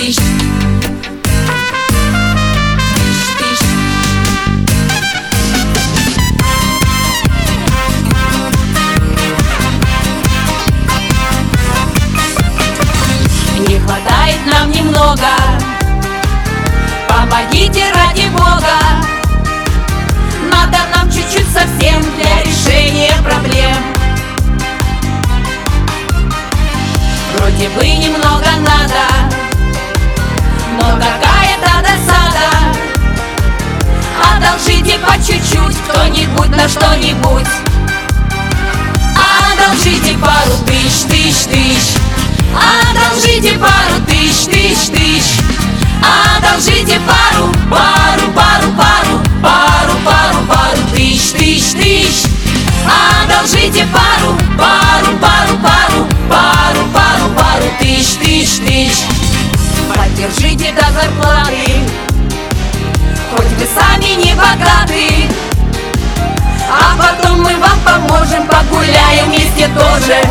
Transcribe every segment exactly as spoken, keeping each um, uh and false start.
тыщ. Не хватает нам немного, помогите ради Бога. Надо нам чуть-чуть совсем для решения проблем. Вроде бы немного надо, но какая-то досада. Одолжите по чуть-чуть кто-нибудь на что-нибудь. Одолжите пару тысяч, тысяч, тысяч. Одолжите пару тысяч, тысяч, тысяч. Одолжите пару, пару, пару, пару, пару, пару, пару тысяч, тысяч, тысяч. Одолжите пару, пару, пару, пару, пару, пару, пару тысяч, тысяч, тысяч. Поддержите до зарплаты, хоть вы сами не богаты, а потом мы вам поможем, погуляем вместе тоже.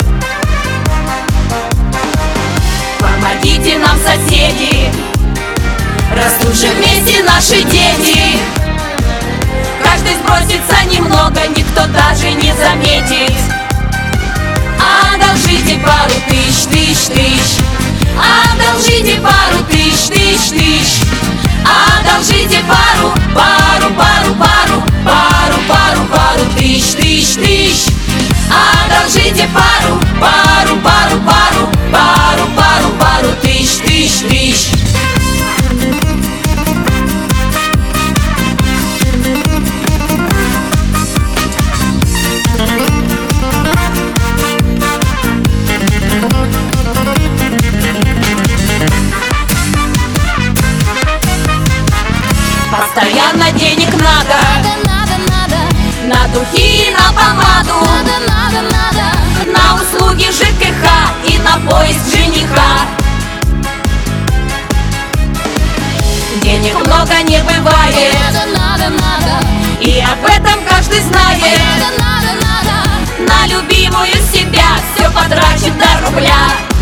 Помогите нам, соседи, растут же вместе наши дети. Каждый сбросится немного, никто даже не заметит. Одолжите пару тысяч, тысяч, тысяч. Одолжите пару тысяч, тысяч, тысяч. Одолжите пару, пару, пару, пару, пару, пару, пару тысяч, тысяч, тысяч. Одолжите пару, пару, пару, пару, пару, пару, пару тысяч, тысяч, тысяч. Постоянно денег надо, Надо, надо, на духи и на помаду, надо, надо, надо, на услуги ЖКХ и на поиск жениха. Денег много не бывает, надо, надо, надо, и об этом каждый знает. надо, надо, надо. На любимую себя все потрачет до рубля.